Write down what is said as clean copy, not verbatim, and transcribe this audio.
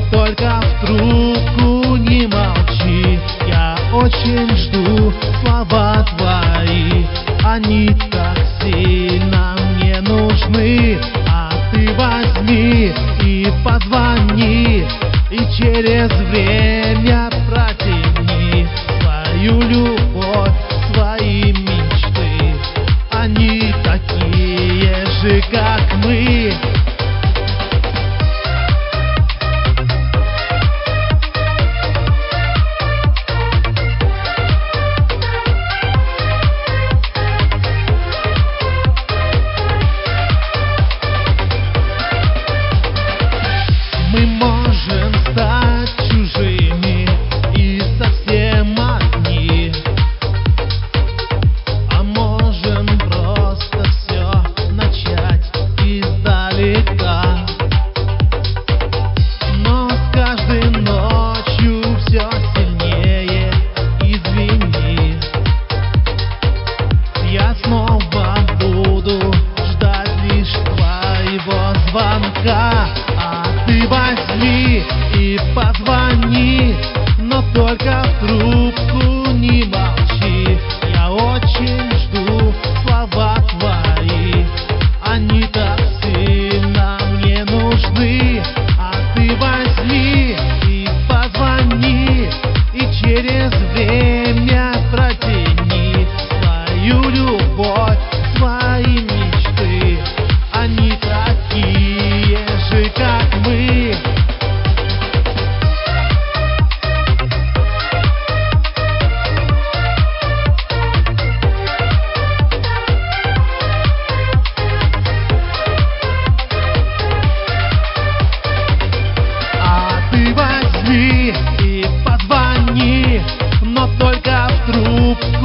только в трубку не молчи. Я очень жду слова твои, они так сильно мне нужны. А ты возьми и позвони, и через время протяни свою любовь, свои мечты. Они такие же, как мы. Мы можем стать чужими и совсем одни, а можем просто все начать издалека. Но с каждой ночью все сильнее, извини. Я снова буду ждать лишь твоего звонка. Ты возьми и позвони, но только в трубку не молчи. Я очень жду слова твои, они так сильно мне нужны. А ты возьми и позвони, и через время протяни свою любовь, свои мечты. Они такие же, как мы. А ты возьми и позвони, но только в трубку